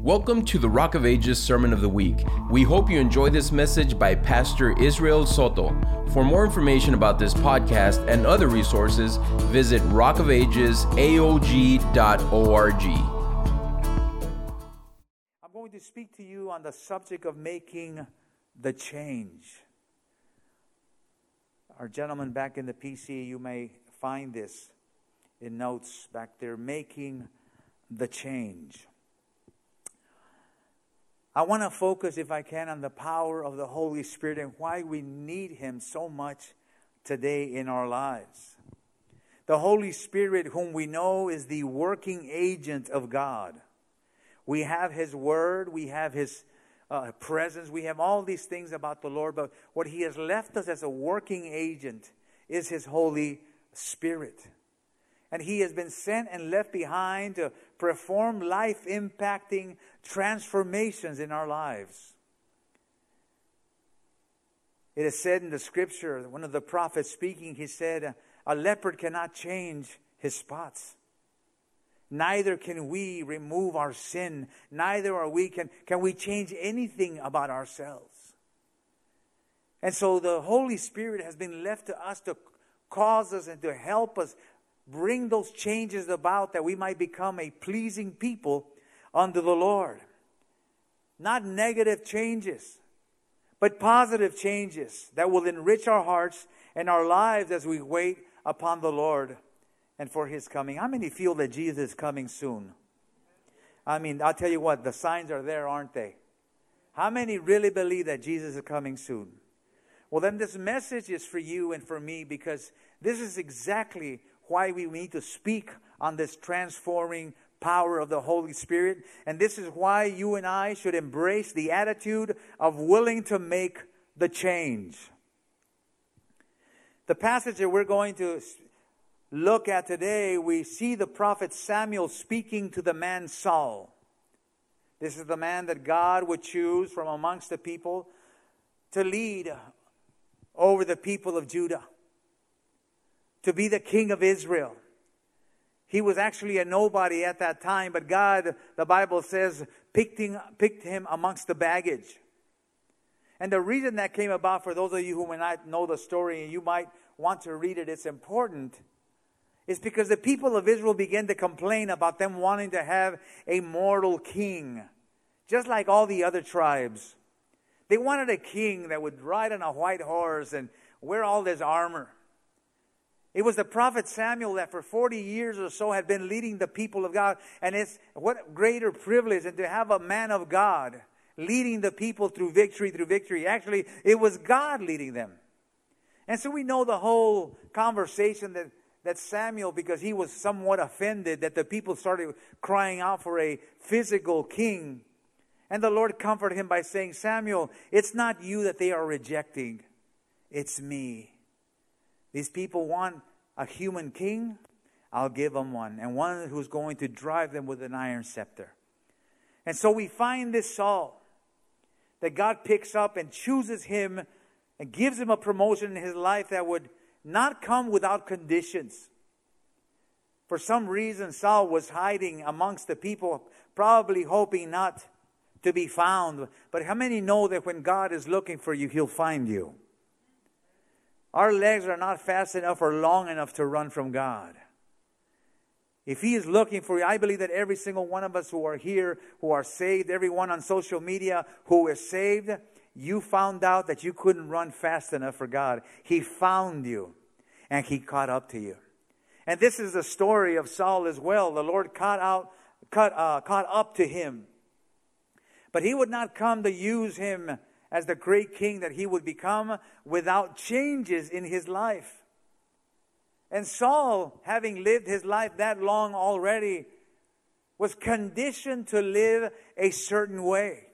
Welcome to the Rock of Ages Sermon of the Week. We hope you enjoy this message by Pastor Israel Soto. For more information about this podcast and other resources, visit rockofagesaog.org. I'm going to speak to you on the subject of making the change. Our gentleman back in the PC, you may find this in notes back there, making the change. I want to focus, if I can, on the power of the Holy Spirit and why we need Him so much today in our lives. The Holy Spirit, whom we know is the working agent of God. We have His Word, we have His presence, we have all these things about the Lord, but what He has left us as a working agent is His Holy Spirit. And He has been sent and left behind to perform life-impacting transformations in our lives. It is said in the Scripture, one of the prophets speaking, he said, a leopard cannot change his spots. Neither can we remove our sin. Neither are we can we change anything about ourselves. And so the Holy Spirit has been left to us to cause us and to help us bring those changes about that we might become a pleasing people unto the Lord. Not negative changes, but positive changes that will enrich our hearts and our lives as we wait upon the Lord and for His coming. How many feel that Jesus is coming soon? I mean, I'll tell you what, the signs are there, aren't they? How many really believe that Jesus is coming soon? Well, then this message is for you and for me, because this is exactly why we need to speak on this transforming power of the Holy Spirit. And this is why you and I should embrace the attitude of willing to make the change. The passage that we're going to look at today, we see the prophet Samuel speaking to the man Saul. This is the man that God would choose from amongst the people to lead over the people of Judah, to be the king of Israel. He was actually a nobody at that time, but God, the Bible says, picked him amongst the baggage. And the reason that came about, for those of you who may not know the story and you might want to read it, it's important, is because the people of Israel began to complain about them wanting to have a mortal king, just like all the other tribes. They wanted a king that would ride on a white horse and wear all this armor. It was the prophet Samuel that for 40 years or so had been leading the people of God. And it's what greater privilege than to have a man of God leading the people through victory. Actually, it was God leading them. And so we know the whole conversation that Samuel, because he was somewhat offended that the people started crying out for a physical king. And the Lord comforted him by saying, Samuel, it's not you that they are rejecting. It's me. These people want a human king. I'll give them one. And one who's going to drive them with an iron scepter. And so we find this Saul that God picks up and chooses him and gives him a promotion in his life that would not come without conditions. For some reason, Saul was hiding amongst the people, probably hoping not to be found. But how many know that when God is looking for you, He'll find you? Our legs are not fast enough or long enough to run from God. If He is looking for you, I believe that every single one of us who are here, who are saved, everyone on social media who is saved, you found out that you couldn't run fast enough for God. He found you and He caught up to you. And this is the story of Saul as well. The Lord caught up to him. But He would not come to use him as the great king that he would become without changes in his life. And Saul, having lived his life that long already, was conditioned to live a certain way.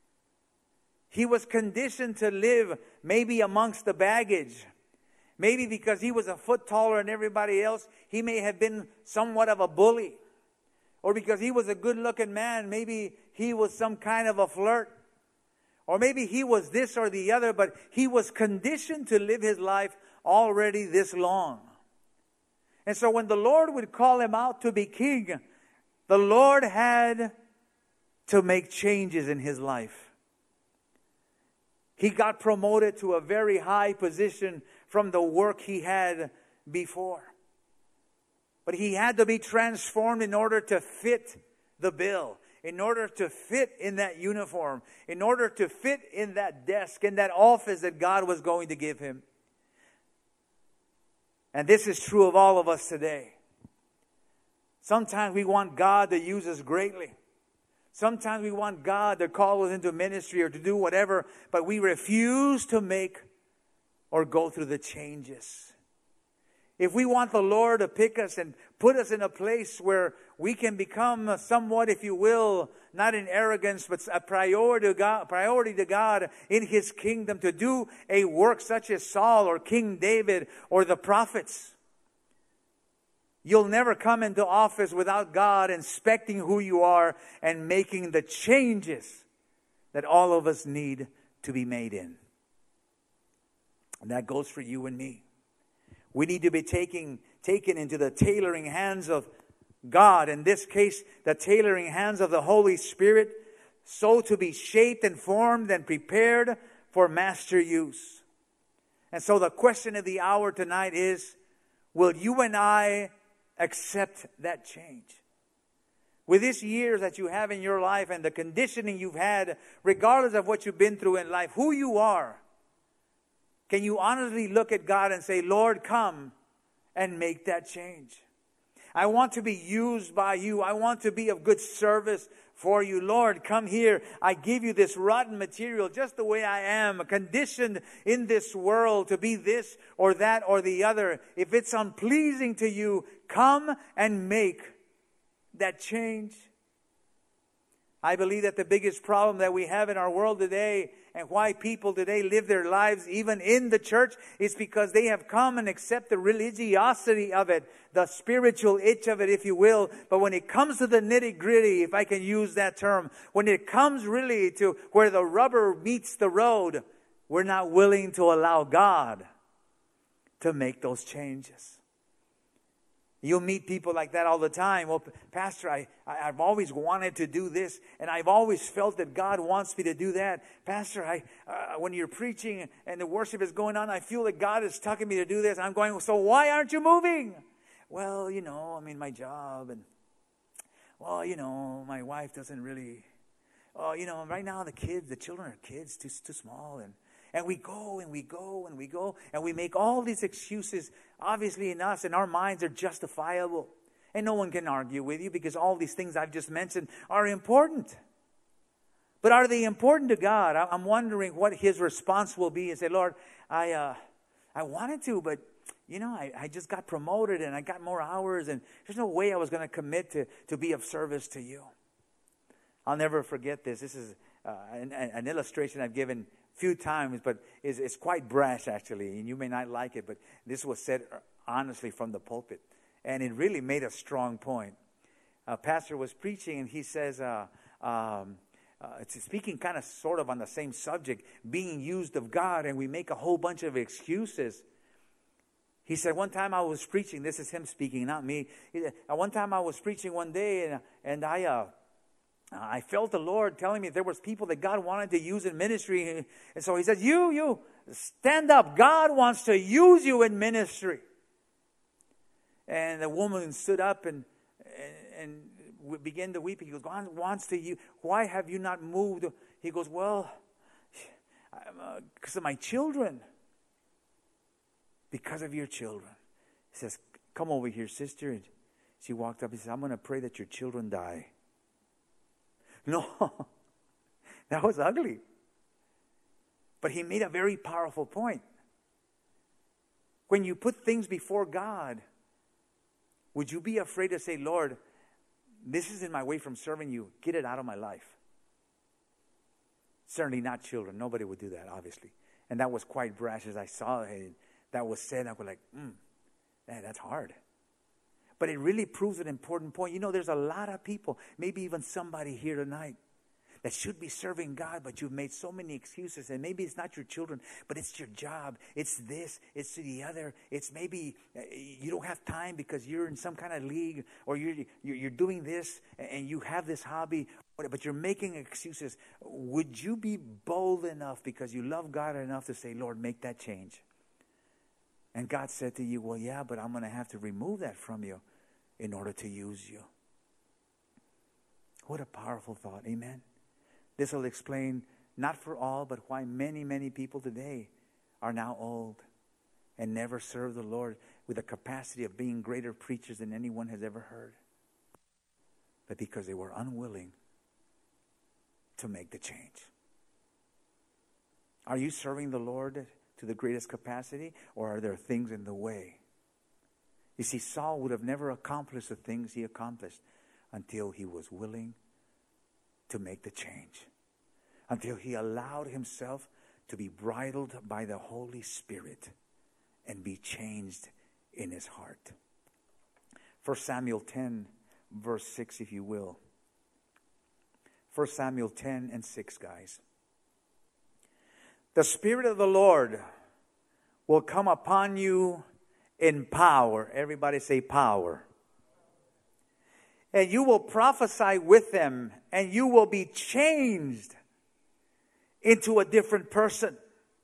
He was conditioned to live maybe amongst the baggage. Maybe because he was a foot taller than everybody else, he may have been somewhat of a bully. Or because he was a good-looking man, maybe he was some kind of a flirt. Or maybe he was this or the other, but he was conditioned to live his life already this long. And so when the Lord would call him out to be king, the Lord had to make changes in his life. He got promoted to a very high position from the work he had before. But he had to be transformed in order to fit the bill, in order to fit in that uniform, in order to fit in that desk, in that office that God was going to give him. And this is true of all of us today. Sometimes we want God to use us greatly. Sometimes we want God to call us into ministry or to do whatever, but we refuse to make or go through the changes. If we want the Lord to pick us and put us in a place where we can become somewhat, if you will, not in arrogance, but a priority to God in His kingdom, to do a work such as Saul or King David or the prophets, you'll never come into office without God inspecting who you are and making the changes that all of us need to be made in. And that goes for you and me. We need to be taken into the tailoring hands of God. In this case, the tailoring hands of the Holy Spirit, so to be shaped and formed and prepared for master use. And so the question of the hour tonight is, will you and I accept that change? With these years that you have in your life and the conditioning you've had, regardless of what you've been through in life, who you are, can you honestly look at God and say, Lord, come and make that change? I want to be used by you. I want to be of good service for you. Lord, come here. I give you this rotten material just the way I am, conditioned in this world to be this or that or the other. If it's unpleasing to you, come and make that change. I believe that the biggest problem that we have in our world today and why people today live their lives even in the church is because they have come and accept the religiosity of it, the spiritual itch of it, if you will. But when it comes to the nitty-gritty, if I can use that term, when it comes really to where the rubber meets the road, we're not willing to allow God to make those changes. You'll meet people like that all the time. Well, Pastor, I've always wanted to do this, and I've always felt that God wants me to do that. Pastor, when you're preaching and the worship is going on, I feel that God is tugging me to do this. I'm going, so why aren't you moving? Well, my job, and, my wife doesn't really, right now the children are kids, too small, and we go, and we go, and we go, and we make all these excuses, obviously in us, and our minds are justifiable. And no one can argue with you because all these things I've just mentioned are important. But are they important to God? I'm wondering what His response will be and say, Lord, I wanted to, but, I just got promoted and I got more hours, and there's no way I was going to commit to be of service to you. I'll never forget this. This is an illustration I've given few times, but it's quite brash actually, and you may not like it, but this was said honestly from the pulpit, and it really made a strong point. A pastor was preaching, and he says, speaking kind of sort of on the same subject, being used of God, and we make a whole bunch of excuses. He said, one time I was preaching, this is him speaking, not me. One time I was preaching one day, and I felt the Lord telling me there was people that God wanted to use in ministry. And so He said, you stand up. God wants to use you in ministry. And the woman stood up and began to weep. He goes, God wants to use. Why have you not moved? He goes, well, because of my children. Because of your children. He says, come over here, sister. And she walked up and said, I'm going to pray that your children die. No, that was ugly. But he made a very powerful point. When you put things before God, would you be afraid to say, Lord, this is in my way from serving you. Get it out of my life. Certainly not children. Nobody would do that, obviously. And that was quite brash as I saw it. That was said. I was like, that's hard. But it really proves an important point. There's a lot of people, maybe even somebody here tonight, that should be serving God, but you've made so many excuses. And maybe it's not your children, but it's your job. It's this, it's the other. It's maybe you don't have time because you're in some kind of league, or you're doing this and you have this hobby. But you're making excuses. Would you be bold enough because you love God enough to say, Lord, make that change? And God said to you, well, yeah, but I'm going to have to remove that from you in order to use you. What a powerful thought. Amen. This will explain, not for all, but why many, many people today are now old and never served the Lord with the capacity of being greater preachers than anyone has ever heard. But because they were unwilling to make the change. Are you serving the Lord to the greatest capacity, or are there things in the way? You see, Saul would have never accomplished the things he accomplished until he was willing to make the change, until he allowed himself to be bridled by the Holy Spirit and be changed in his heart. 1 Samuel 10, verse 6, if you will. 1 Samuel 10 and 6, guys. The Spirit of the Lord will come upon you in power. Everybody say power. And you will prophesy with them, and you will be changed into a different person.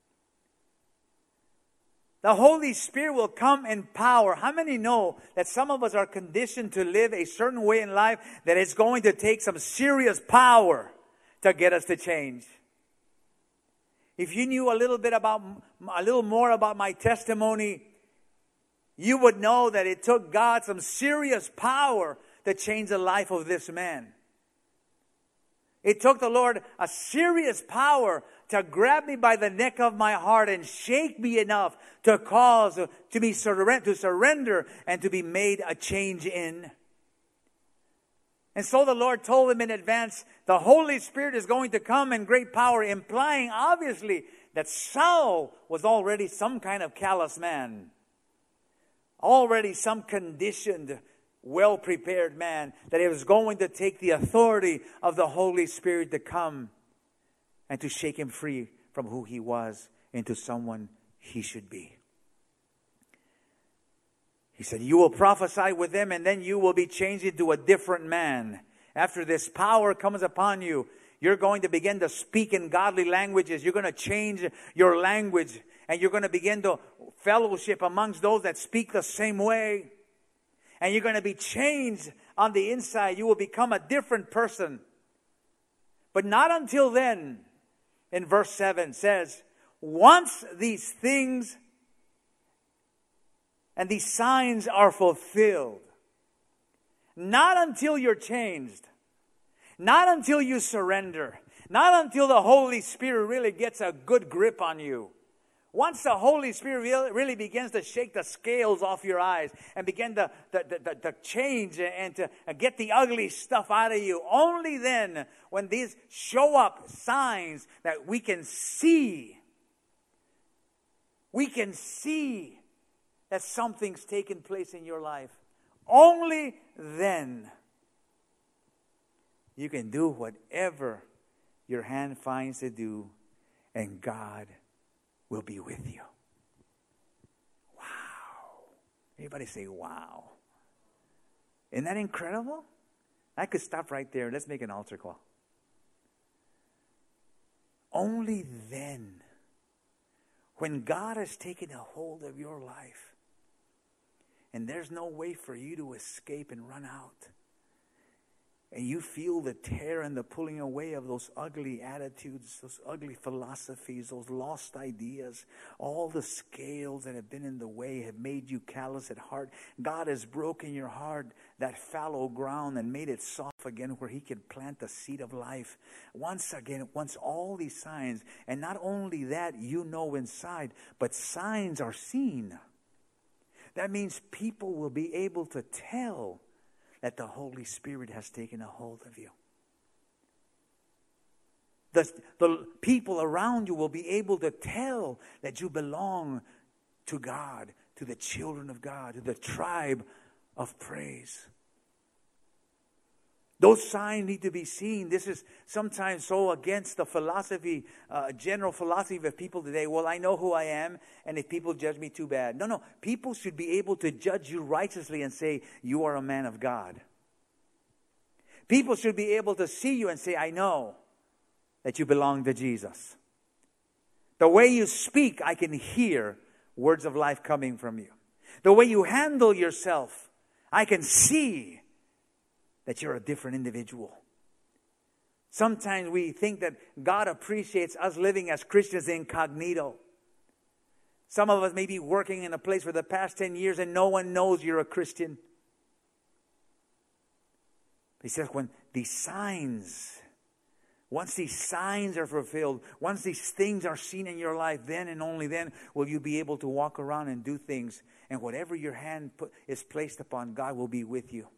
The Holy Spirit will come in power. How many know that some of us are conditioned to live a certain way in life that it's going to take some serious power to get us to change? If you knew a little more about my testimony, you would know that it took God some serious power to change the life of this man. It took the Lord a serious power to grab me by the neck of my heart and shake me enough to cause to surrender and to be made a change in. And so the Lord told him in advance, the Holy Spirit is going to come in great power, implying obviously that Saul was already some kind of callous man. Already some conditioned, well-prepared man, that he was going to take the authority of the Holy Spirit to come and to shake him free from who he was into someone he should be. He said, you will prophesy with them, and then you will be changed into a different man. After this power comes upon you, you're going to begin to speak in godly languages. You're going to change your language, and you're going to begin to fellowship amongst those that speak the same way. And you're going to be changed on the inside. You will become a different person. But not until then, in verse 7 says, once these things and these signs are fulfilled, not until you're changed, not until you surrender, not until the Holy Spirit really gets a good grip on you. Once the Holy Spirit really begins to shake the scales off your eyes and begin to change and to get the ugly stuff out of you, only then, when these show up signs that we can see that something's taken place in your life, only then you can do whatever your hand finds to do, and God will be with you. Wow. Everybody say, wow. Isn't that incredible? I could stop right there. Let's make an altar call. Only then, when God has taken a hold of your life, and there's no way for you to escape and run out, and you feel the tear and the pulling away of those ugly attitudes, those ugly philosophies, those lost ideas, all the scales that have been in the way have made you callous at heart. God has broken your heart, that fallow ground, and made it soft again where He can plant the seed of life. Once all these signs, and not only that, you know inside, but signs are seen. That means people will be able to tell that the Holy Spirit has taken a hold of you. The people around you will be able to tell that you belong to God, to the children of God, to the tribe of praise. Those signs need to be seen. This is sometimes so against the philosophy, general philosophy of people today. Well, I know who I am, and if people judge me, too bad. No. People should be able to judge you righteously and say, you are a man of God. People should be able to see you and say, I know that you belong to Jesus. The way you speak, I can hear words of life coming from you. The way you handle yourself, I can see that you're a different individual. Sometimes we think that God appreciates us living as Christians incognito. Some of us may be working in a place for the past 10 years and no one knows you're a Christian. He says when these signs, once these signs are fulfilled, once these things are seen in your life, then and only then will you be able to walk around and do things. And whatever your hand is placed upon, God will be with you.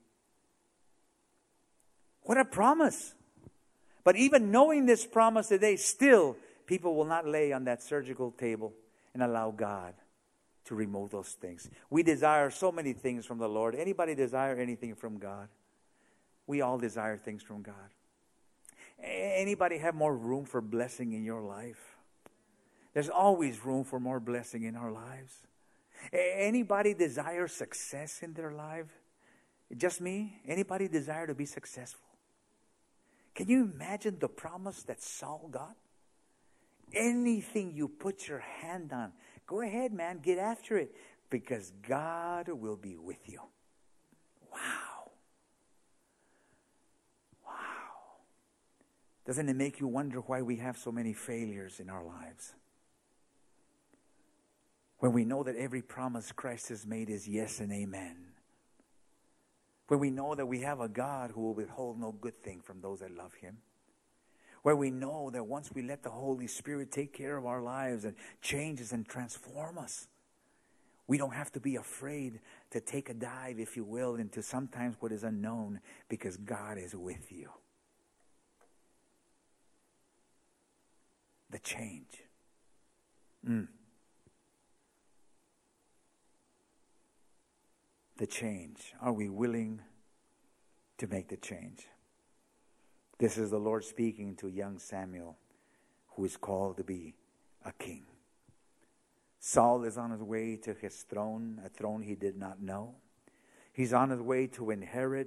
What a promise. But even knowing this promise today, still people will not lay on that surgical table and allow God to remove those things. We desire so many things from the Lord. Anybody desire anything from God? We all desire things from God. Anybody have more room for blessing in your life? There's always room for more blessing in our lives. Anybody desire success in their life? Just me? Anybody desire to be successful? Can you imagine the promise that Saul got? Anything you put your hand on, go ahead, man, get after it, because God will be with you. Wow. Wow. Doesn't it make you wonder why we have so many failures in our lives? When we know that every promise Christ has made is yes and amen. When we know that we have a God who will withhold no good thing from those that love Him. Where we know that once we let the Holy Spirit take care of our lives and change us and transform us, we don't have to be afraid to take a dive, if you will, into sometimes what is unknown, because God is with you. The change. The change. Are we willing to make the change? This is the Lord speaking to young Samuel, who is called to be a king. Saul is on his way to his throne, a throne he did not know. He's on his way to inherit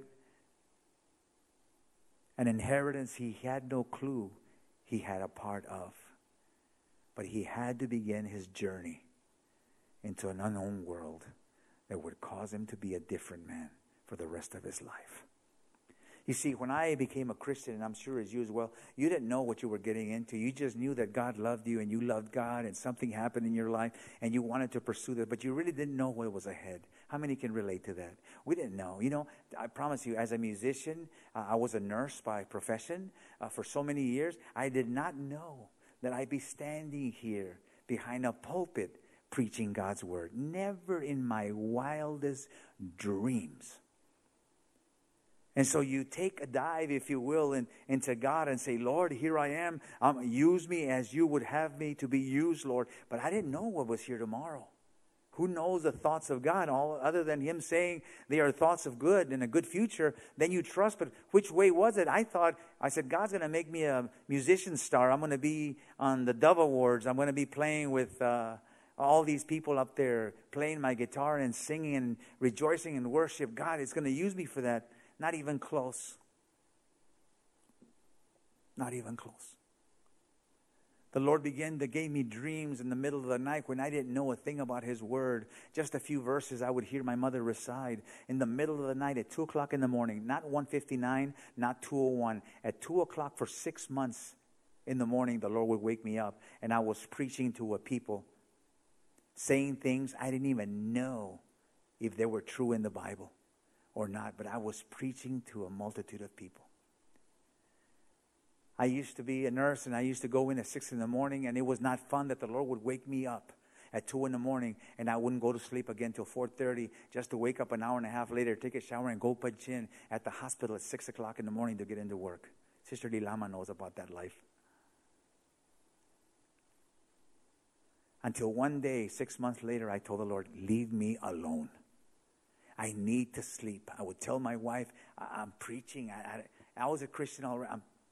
an inheritance he had no clue he had a part of. But he had to begin his journey into an unknown world that would cause him to be a different man for the rest of his life. You see, when I became a Christian, and I'm sure as you as well, you didn't know what you were getting into. You just knew that God loved you and you loved God and something happened in your life and you wanted to pursue that, but you really didn't know what was ahead. How many can relate to that? We didn't know. You know, I promise you, as a musician, I was a nurse by profession for so many years. I did not know that I'd be standing here behind a pulpit preaching God's word. Never in my wildest dreams. And so you take a dive, if you will, into God and say, Lord, here I am. Use me as you would have me to be used, Lord. But I didn't know what was here tomorrow. Who knows the thoughts of God, all other than Him saying they are thoughts of good and a good future? Then you trust. But which way was it? I said, God's going to make me a musician star. I'm going to be on the Dove Awards. I'm going to be playing with all these people up there, playing my guitar and singing and rejoicing in worship. God is going to use me for that. Not even close. Not even close. The Lord gave me dreams in the middle of the night when I didn't know a thing about His Word. Just a few verses I would hear my mother recite in the middle of the night at 2 o'clock in the morning. Not 1:59, not 2:01. At 2 o'clock for 6 months in the morning, the Lord would wake me up and I was preaching to a people, saying things I didn't even know if they were true in the Bible or not, but I was preaching to a multitude of people. I used to be a nurse and I used to go in at 6 in the morning, and it was not fun that the Lord would wake me up at 2 in the morning and I wouldn't go to sleep again till 4:30 just to wake up an hour and a half later, take a shower and go punch in at the hospital at 6 o'clock in the morning to get into work. Sister Lilama knows about that life. Until one day, 6 months later, I told the Lord, leave me alone. I need to sleep. I would tell my wife, I'm preaching. I was a Christian already.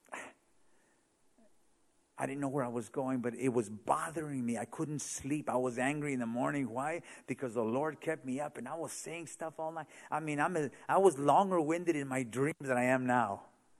I didn't know where I was going, but it was bothering me. I couldn't sleep. I was angry in the morning. Why? Because the Lord kept me up and I was saying stuff all night. I mean, I was longer-winded in my dreams than I am now.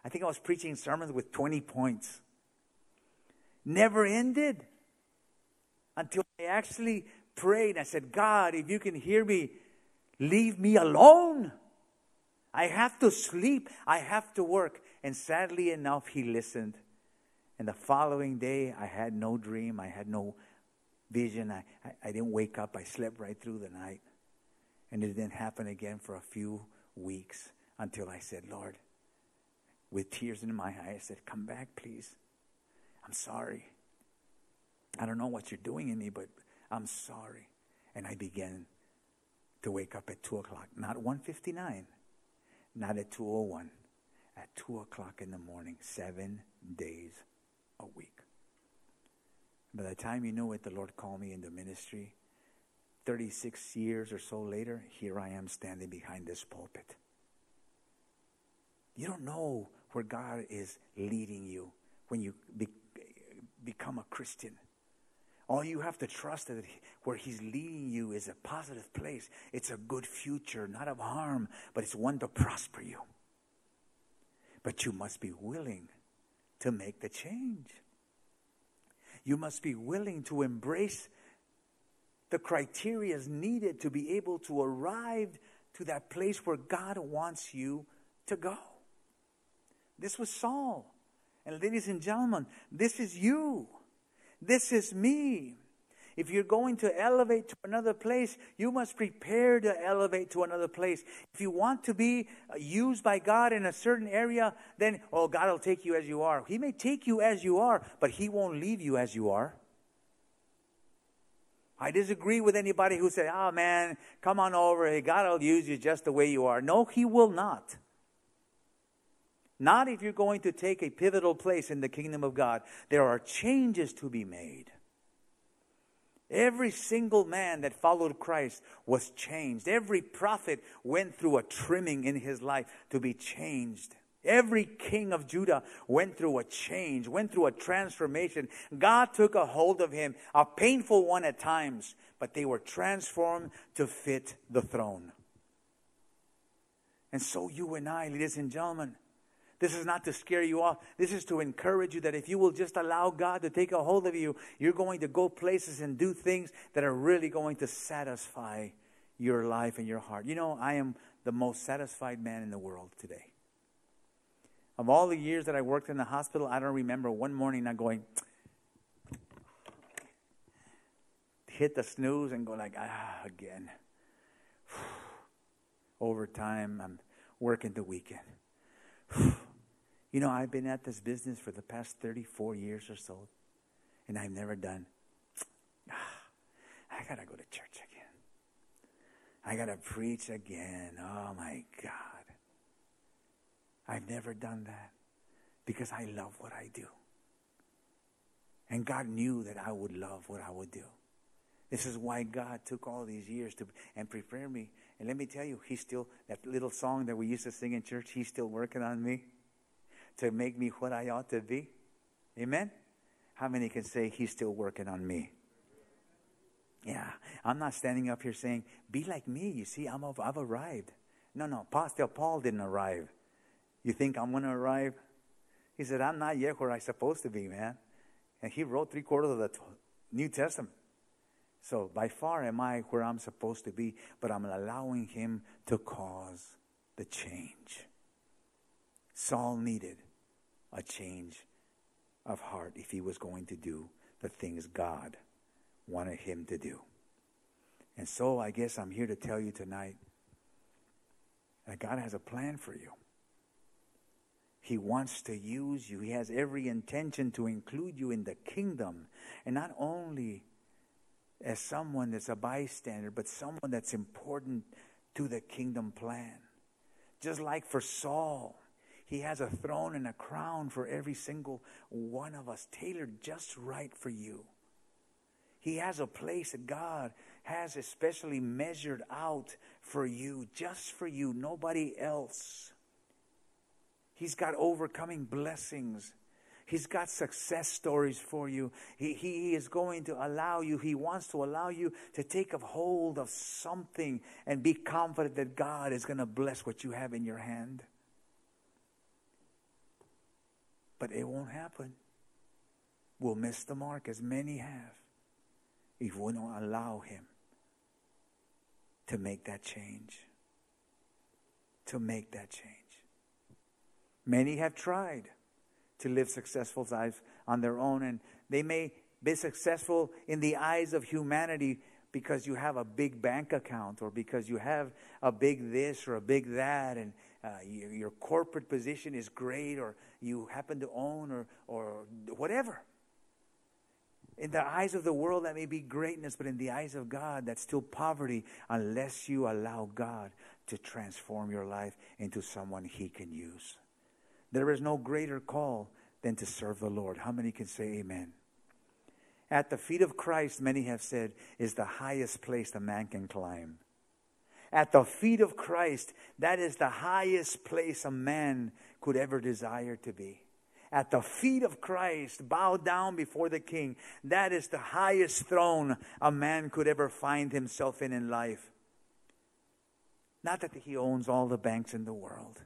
I think I was preaching sermons with 20 points. Never ended until I actually prayed. I said, God, if you can hear me, leave me alone. I have to sleep. I have to work. And sadly enough, he listened. And the following day, I had no dream. I had no vision. I didn't wake up. I slept right through the night. And it didn't happen again for a few weeks until I said, Lord, with tears in my eyes, I said, come back, please. I'm sorry. I don't know what you're doing in me, but I'm sorry. And I began to wake up at 2 o'clock. Not 1:59. Not at 2:01. At 2 o'clock in the morning, 7 days a week. By the time you know it, the Lord called me into ministry. 36 years or so later, here I am standing behind this pulpit. You don't know where God is leading you when you become a Christian. All you have to trust is that where He's leading you is a positive place. It's a good future, not of harm, but it's one to prosper you. But you must be willing to make the change. You must be willing to embrace the criteria needed to be able to arrive to that place where God wants you to go. This was Saul. And ladies and gentlemen, this is you. This is me. If you're going to elevate to another place, you must prepare to elevate to another place. If you want to be used by God in a certain area, then, God will take you as you are. He may take you as you are, but He won't leave you as you are. I disagree with anybody who says, man, come on over. Hey, God will use you just the way you are. No, He will not. Not if you're going to take a pivotal place in the kingdom of God. There are changes to be made. Every single man that followed Christ was changed. Every prophet went through a trimming in his life to be changed. Every king of Judah went through a change, went through a transformation. God took a hold of him, a painful one at times, but they were transformed to fit the throne. And so you and I, ladies and gentlemen, this is not to scare you off. This is to encourage you that if you will just allow God to take a hold of you, you're going to go places and do things that are really going to satisfy your life and your heart. You know, I am the most satisfied man in the world today. Of all the years that I worked in the hospital, I don't remember one morning not going, hit the snooze and go like, again. Overtime, I'm working the weekend. You know, I've been at this business for the past 34 years or so, and I've never done, I got to go to church again. I got to preach again. Oh, my God. I've never done that because I love what I do. And God knew that I would love what I would do. This is why God took all these years and prepared me. And let me tell you, He's still, that little song that we used to sing in church, He's still working on me to make me what I ought to be. Amen? How many can say He's still working on me? Yeah, I'm not standing up here saying, be like me. You see, I've arrived. No, Paul didn't arrive. You think I'm going to arrive? He said, I'm not yet where I'm supposed to be, man. And he wrote 3/4 of the New Testament. So by far am I where I'm supposed to be, but I'm allowing Him to cause the change. Saul needed a change of heart if he was going to do the things God wanted him to do. And so I guess I'm here to tell you tonight that God has a plan for you. He wants to use you. He has every intention to include you in the kingdom. And not only as someone that's a bystander, but someone that's important to the kingdom plan. Just like for Saul, He has a throne and a crown for every single one of us, tailored just right for you. He has a place that God has especially measured out for you, just for you, nobody else. He's got overcoming blessings. He's got success stories for you. He is going to allow you, He wants to allow you to take a hold of something and be confident that God is going to bless what you have in your hand. But it won't happen. We'll miss the mark, as many have, if we don't allow Him to make that change. To make that change. Many have tried to live successful lives on their own, and they may be successful in the eyes of humanity because you have a big bank account, or because you have a big this or a big that, and your corporate position is great, or you happen to own or whatever. In the eyes of the world, that may be greatness, but in the eyes of God, that's still poverty, unless you allow God to transform your life into someone He can use. There is no greater call than to serve the Lord. How many can say amen? At the feet of Christ, many have said, is the highest place a man can climb. At the feet of Christ, that is the highest place a man could ever desire to be. At the feet of Christ, bow down before the King. That is the highest throne a man could ever find himself in life. Not that he owns all the banks in the world.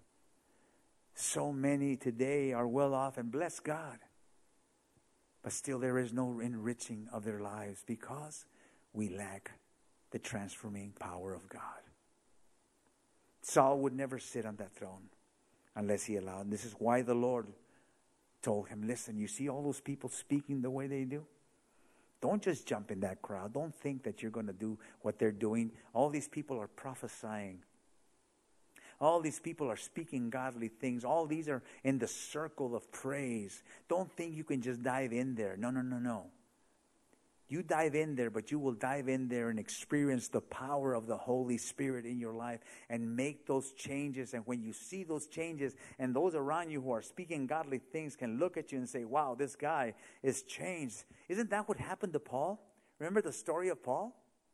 So many today are well off, and bless God. But still there is no enriching of their lives because we lack the transforming power of God. Saul would never sit on that throne unless he allowed. And this is why the Lord told him, listen, you see all those people speaking the way they do? Don't just jump in that crowd. Don't think that you're going to do what they're doing. All these people are prophesying. All these people are speaking godly things. All these are in the circle of praise. Don't think you can just dive in there. No. You dive in there, but you will dive in there and experience the power of the Holy Spirit in your life and make those changes. And when you see those changes, and those around you who are speaking godly things can look at you and say, wow, this guy is changed. Isn't that what happened to Paul? Remember the story of Paul?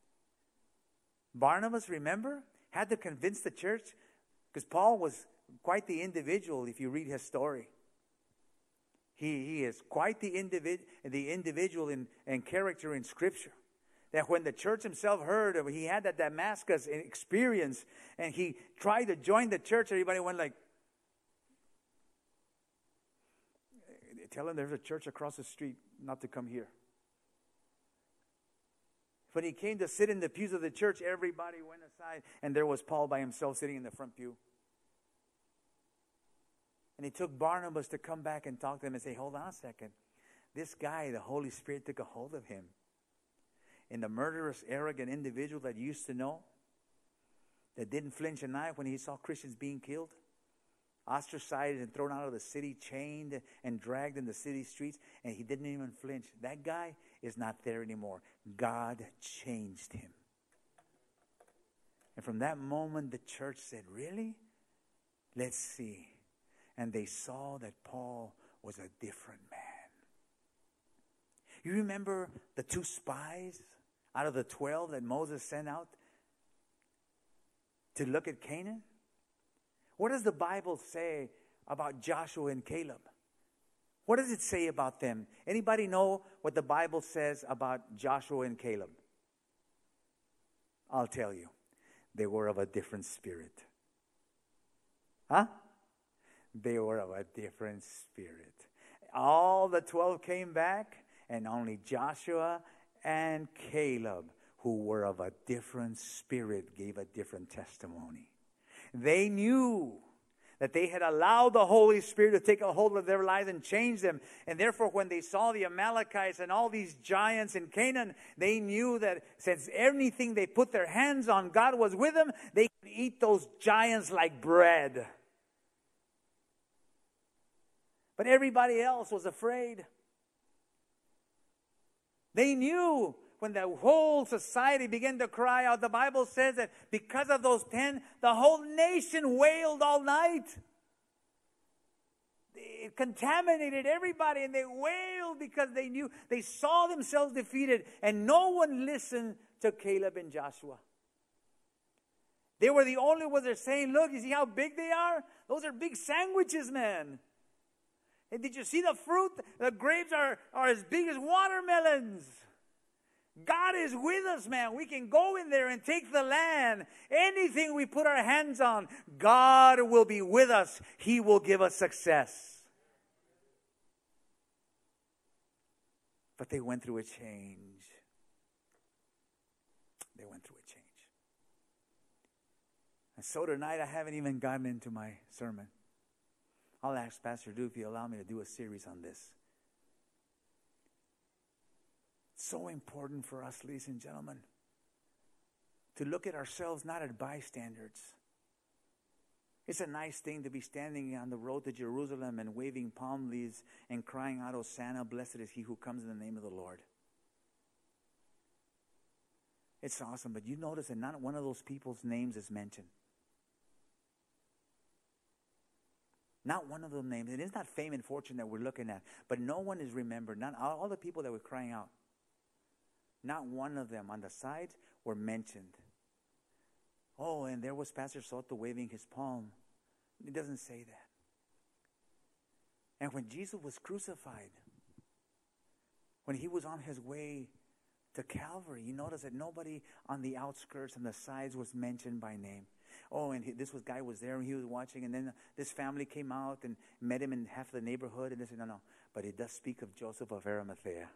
Barnabas, remember, had to convince the church, because Paul was quite the individual if you read his story. He is quite the individual in character in Scripture. That when the church himself heard of, he had that Damascus experience, and he tried to join the church, everybody went like, tell him there's a church across the street, not to come here. When he came to sit in the pews of the church, everybody went aside, and there was Paul by himself sitting in the front pew. And he took Barnabas to come back and talk to him and say, hold on a second. This guy, the Holy Spirit took a hold of him. And the murderous, arrogant individual that you used to know, that didn't flinch an eye when he saw Christians being killed, ostracized and thrown out of the city, chained and dragged in the city streets, and he didn't even flinch. That guy is not there anymore. God changed him. And from that moment, the church said, really? Let's see. And they saw that Paul was a different man. You remember the 2 spies out of the 12 that Moses sent out to look at Canaan? What does the Bible say about Joshua and Caleb? What does it say about them? Anybody know what the Bible says about Joshua and Caleb? I'll tell you. They were of a different spirit. Huh? They were of a different spirit. All the 12 came back, and only Joshua and Caleb, who were of a different spirit, gave a different testimony. They knew that they had allowed the Holy Spirit to take a hold of their lives and change them. And therefore, when they saw the Amalekites and all these giants in Canaan, they knew that since anything they put their hands on, God was with them, they could eat those giants like bread. But everybody else was afraid. They knew when the whole society began to cry out. The Bible says that because of those 10, the whole nation wailed all night. It contaminated everybody, and they wailed because they knew, they saw themselves defeated, and no one listened to Caleb and Joshua. They were the only ones that are saying, look, you see how big they are? Those are big sandwiches, man. And did you see the fruit? The grapes are as big as watermelons. God is with us, man. We can go in there and take the land. Anything we put our hands on, God will be with us. He will give us success. But they went through a change. They went through a change. And so tonight I haven't even gotten into my sermon. I'll ask Pastor Drew if he'll allow me to do a series on this. It's so important for us, ladies and gentlemen, to look at ourselves not as bystanders. It's a nice thing to be standing on the road to Jerusalem and waving palm leaves and crying out, Hosanna, blessed is he who comes in the name of the Lord. It's awesome, but you notice that not one of those people's names is mentioned. Not one of those names. It is not fame and fortune that we're looking at, but no one is remembered. Not all the people that were crying out. Not one of them on the sides were mentioned. Oh, and there was Pastor Soto waving his palm. It doesn't say that. And when Jesus was crucified, when he was on his way to Calvary, you notice that nobody on the outskirts and the sides was mentioned by name. Oh, and this guy was there and he was watching, and then this family came out and met him in half the neighborhood, and they said, no. But it does speak of Joseph of Arimathea.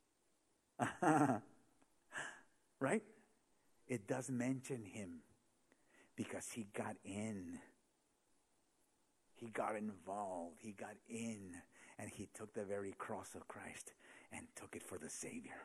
Right? It does mention him because he got in. He got involved. He got in. And he took the very cross of Christ and took it for the Savior.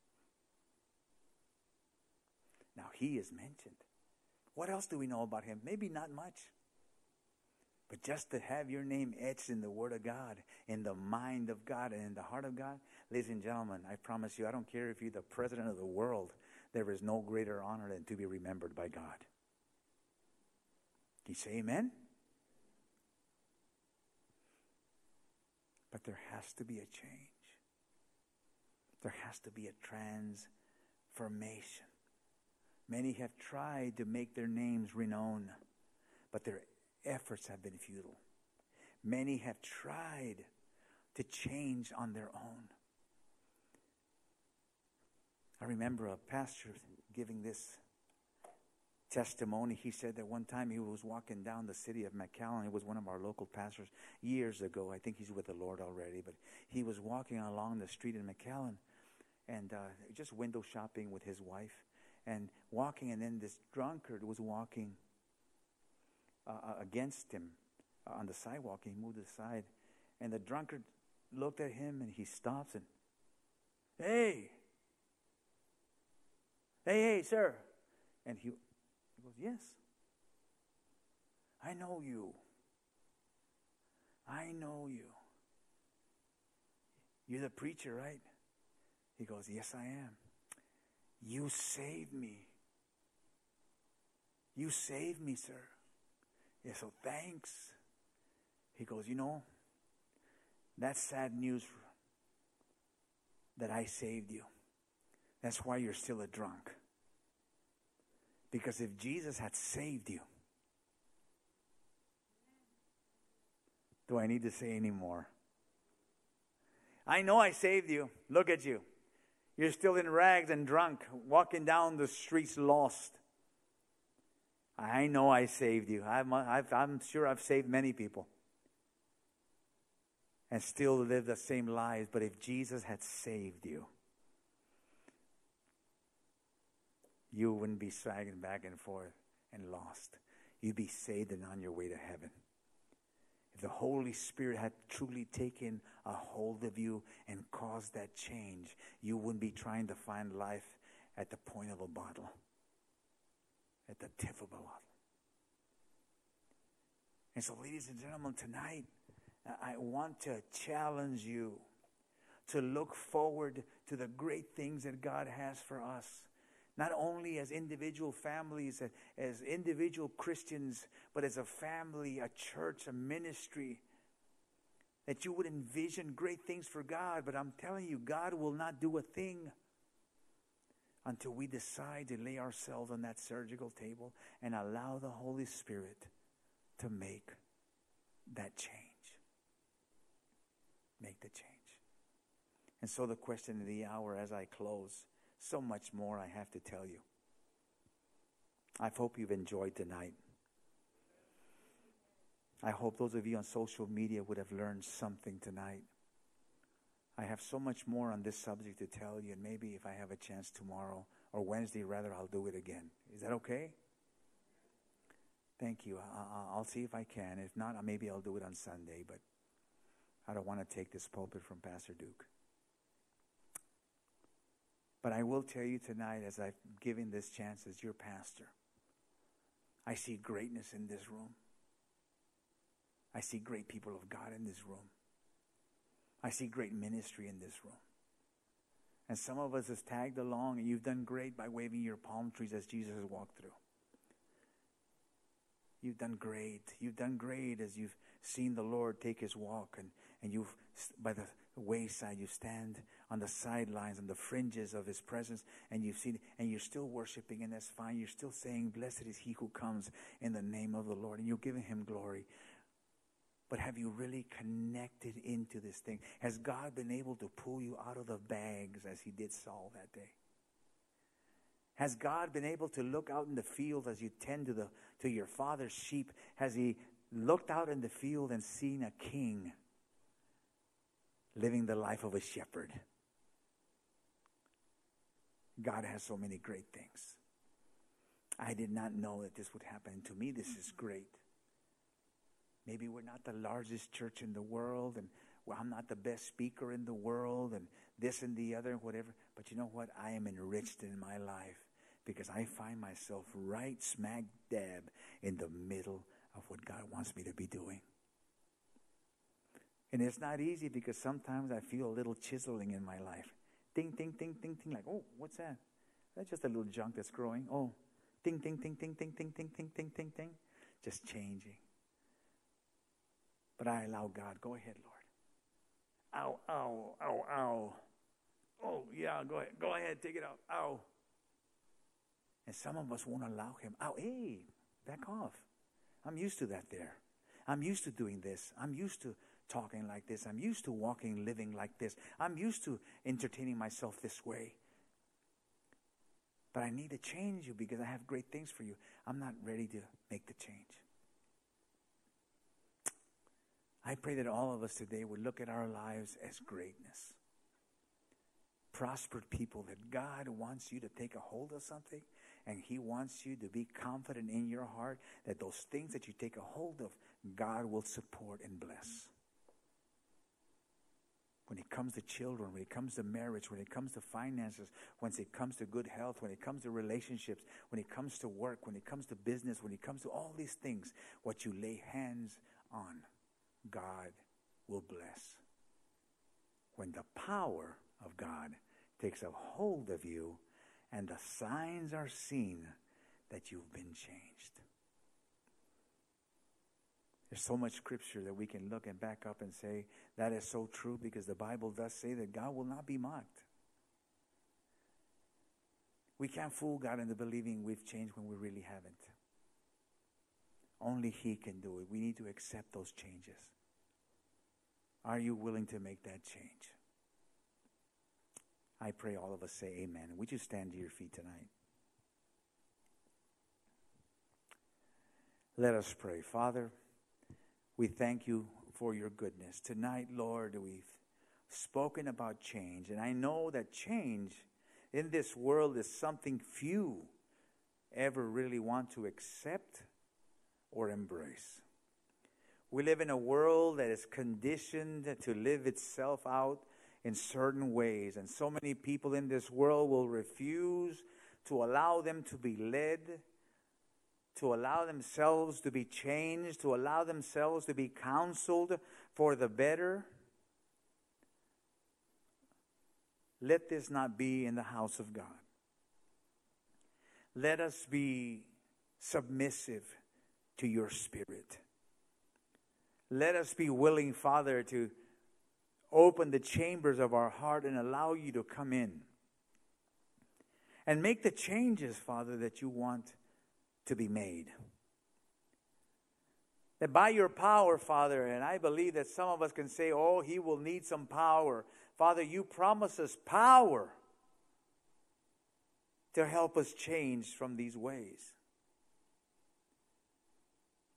Now he is mentioned. What else do we know about him? Maybe not much. But just to have your name etched in the Word of God, in the mind of God, and in the heart of God, ladies and gentlemen, I promise you, I don't care if you're the president of the world, there is no greater honor than to be remembered by God. Can you say amen? But there has to be a change. There has to be a transformation. Many have tried to make their names renowned, but their efforts have been futile. Many have tried to change on their own. I remember a pastor giving this testimony. He said that one time he was walking down the city of McAllen. He was one of our local pastors years ago. I think he's with the Lord already, but he was walking along the street in McAllen and just window shopping with his wife. And walking, and then this drunkard was walking against him on the sidewalk. He moved aside, and the drunkard looked at him, and he stops and, hey, sir. And he goes, yes, I know you. I know you. You're the preacher, right? He goes, yes, I am. You saved me. You saved me, sir. Yeah, so thanks. He goes, that's sad news that I saved you. That's why you're still a drunk. Because if Jesus had saved you, do I need to say any more? I know I saved you. Look at you. You're still in rags and drunk, walking down the streets lost. I know I saved you. I'm sure I've saved many people. And still live the same lives. But if Jesus had saved you, you wouldn't be swagging back and forth and lost. You'd be saved and on your way to heaven. If the Holy Spirit had truly taken a hold of you and caused that change, you wouldn't be trying to find life at the point of a bottle, at the tip of a bottle. And so, ladies and gentlemen, tonight, I want to challenge you to look forward to the great things that God has for us. Not only as individual families, as individual Christians, but as a family, a church, a ministry. That you would envision great things for God. But I'm telling you, God will not do a thing until we decide to lay ourselves on that surgical table and allow the Holy Spirit to make that change. Make the change. And so the question of the hour as I close, so much more I have to tell you. I hope you've enjoyed tonight. I hope those of you on social media would have learned something tonight. I have so much more on this subject to tell you, and maybe if I have a chance tomorrow, or Wednesday rather, I'll do it again. Is that okay? Thank you. I'll see if I can. If not, maybe I'll do it on Sunday, but I don't want to take this pulpit from Pastor Duke. But I will tell you tonight, as I've given this chance as your pastor, I see greatness in this room. I see great people of God in this room. I see great ministry in this room. And some of us has tagged along, and you've done great by waving your palm trees as Jesus walked through. You've done great. You've done great as you've seen the Lord take his walk, and you've, by the wayside, you stand on the sidelines, on the fringes of his presence, and you've seen, and you're still worshiping, and that's fine. You're still saying, blessed is he who comes in the name of the Lord, and you're giving him glory. But have you really connected into this thing? Has God been able to pull you out of the bags as he did Saul that day? Has God been able to look out in the field as you tend to your father's sheep? Has he looked out in the field and seen a king living the life of a shepherd? God has so many great things. I did not know that this would happen. To me, this is great. Maybe we're not the largest church in the world, and well, I'm not the best speaker in the world, and this and the other, whatever. But you know what? I am enriched in my life because I find myself right smack dab in the middle of what God wants me to be doing. And it's not easy because sometimes I feel a little chiseling in my life. Ting, ting, ting, ting, ting. Like, oh, what's that? That's just a little junk that's growing. Oh, ting, ting, ting, ting, ting, ting, ting, ting, ting, ting, ting. Just changing. But I allow God. Go ahead, Lord. Ow, ow, ow, ow. Oh, yeah, go ahead. Go ahead, take it out. Ow. And some of us won't allow him. Ow, hey, back off. I'm used to that there. I'm used to doing this. I'm used to talking like this. I'm used to walking, living like this. I'm used to entertaining myself this way. But I need to change you because I have great things for you. I'm not ready to make the change. I pray that all of us today would look at our lives as greatness. Prospered people, that God wants you to take a hold of something, and he wants you to be confident in your heart that those things that you take a hold of, God will support and bless. When it comes to children, when it comes to marriage, when it comes to finances, when it comes to good health, when it comes to relationships, when it comes to work, when it comes to business, when it comes to all these things, what you lay hands on, God will bless. When the power of God takes a hold of you and the signs are seen that you've been changed. There's so much scripture that we can look and back up and say that is so true, because the Bible does say that God will not be mocked. We can't fool God into believing we've changed when we really haven't. Only he can do it. We need to accept those changes. Are you willing to make that change? I pray all of us say amen. Would you stand to your feet tonight? Let us pray. Father, we thank you for your goodness. Tonight, Lord, we've spoken about change. And I know that change in this world is something few ever really want to accept or embrace. We live in a world that is conditioned to live itself out in certain ways. And so many people in this world will refuse to allow them to be led, to allow themselves to be changed, to allow themselves to be counseled for the better. Let this not be in the house of God. Let us be submissive to your Spirit. Let us be willing, Father, to open the chambers of our heart and allow you to come in and make the changes, Father, that you want to be made. That by your power, Father, and I believe that some of us can say, oh, he will need some power. Father, you promise us power to help us change from these ways.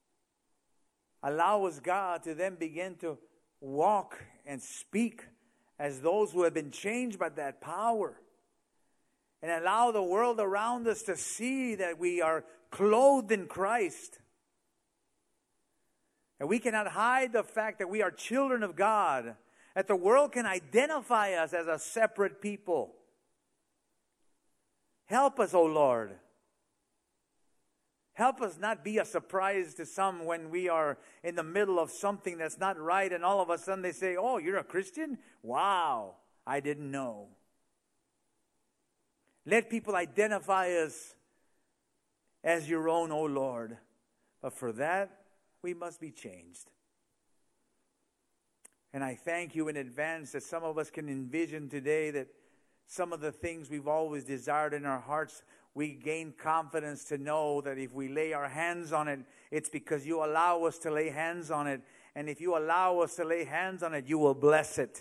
Allow us, God, to then begin to walk and speak as those who have been changed by that power. And allow the world around us to see that we are clothed in Christ. And we cannot hide the fact that we are children of God. That the world can identify us as a separate people. Help us, O Lord. Help us not be a surprise to some when we are in the middle of something that's not right and all of a sudden they say, "Oh, you're a Christian? Wow, I didn't know." Let people identify us as your own, O Lord. But for that, we must be changed. And I thank you in advance that some of us can envision today that some of the things we've always desired in our hearts, we gain confidence to know that if we lay our hands on it, it's because you allow us to lay hands on it. And if you allow us to lay hands on it, you will bless it.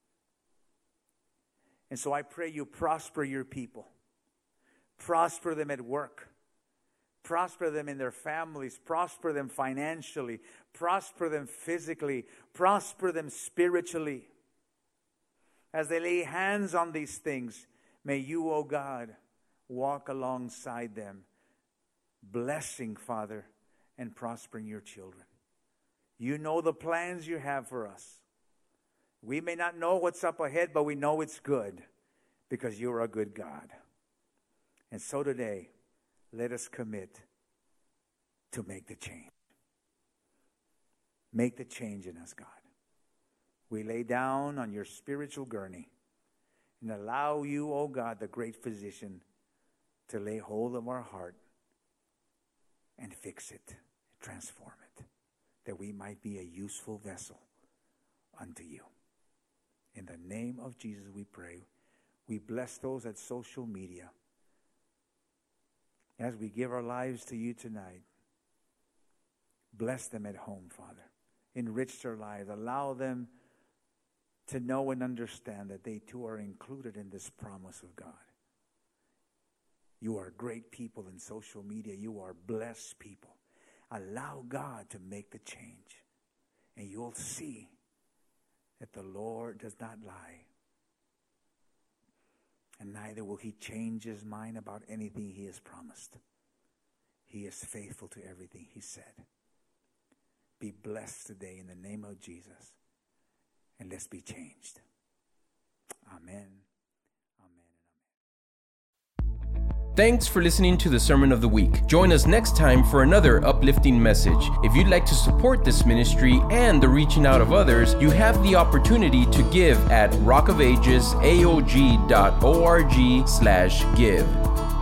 And so I pray you prosper your people. Prosper them at work. Prosper them in their families. Prosper them financially. Prosper them physically. Prosper them spiritually. As they lay hands on these things, may you, O God, walk alongside them, blessing, Father, and prospering your children. You know the plans you have for us. We may not know what's up ahead, but we know it's good because you're a good God. And so today, let us commit to make the change. Make the change in us, God. We lay down on your spiritual gurney and allow you, O God, the great physician, to lay hold of our heart and fix it, transform it, that we might be a useful vessel unto you. In the name of Jesus we pray. We bless those at social media. As we give our lives to you tonight, bless them at home, Father. Enrich their lives. Allow them to know and understand that they too are included in this promise of God. You are great people in social media. You are blessed people. Allow God to make the change. And you'll see that the Lord does not lie. And neither will he change his mind about anything he has promised. He is faithful to everything he said. Be blessed today in the name of Jesus. And let's be changed. Amen. Thanks for listening to the Sermon of the Week. Join us next time for another uplifting message. If you'd like to support this ministry and the reaching out of others, you have the opportunity to give at rockofagesaog.org/give.